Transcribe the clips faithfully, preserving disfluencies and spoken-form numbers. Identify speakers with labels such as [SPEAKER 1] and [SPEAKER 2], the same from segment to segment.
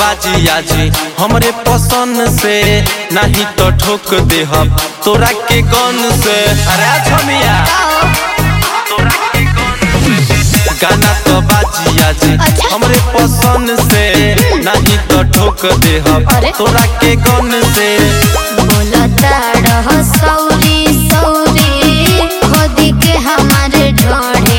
[SPEAKER 1] बाजी आजी हमरे पसंद से, नहीं तो ठोक दे हम तोरा के गन से। अरे छमिया गाना तो बाजी आजी हमरे पसंद से, नहीं तो ठोक दे हम तोरा के गन से।
[SPEAKER 2] बोलता रह सौरी सौरी खुद के हमारे ढोढ़े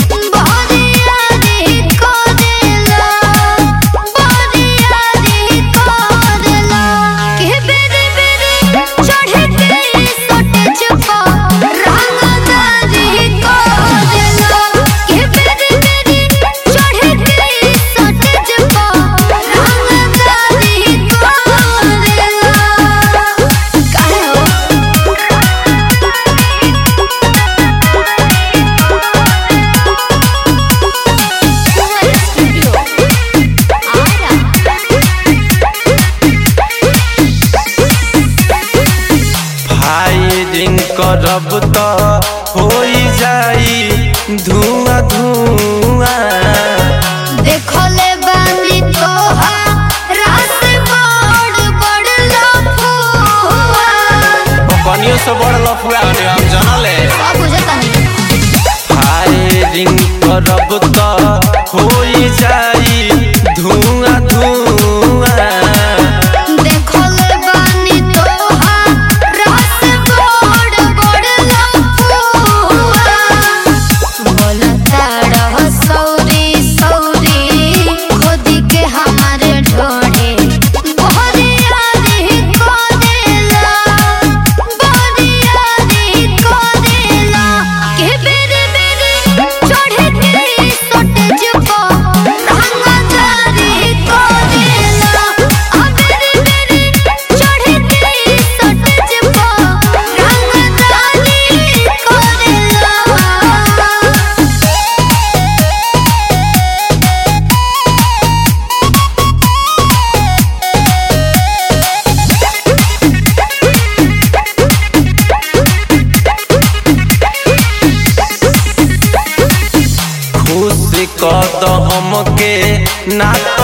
[SPEAKER 1] करब तो हो जाई धुआं धुआं।
[SPEAKER 2] देखले बानी तोहार बड़ बड़ लफुआ,
[SPEAKER 1] कनियो से बड़ लफुआ ने हम जानले
[SPEAKER 2] सब बुझतानी।
[SPEAKER 1] फायरिंग करब तो हो जाई धुआं धुआं। कद हमके ना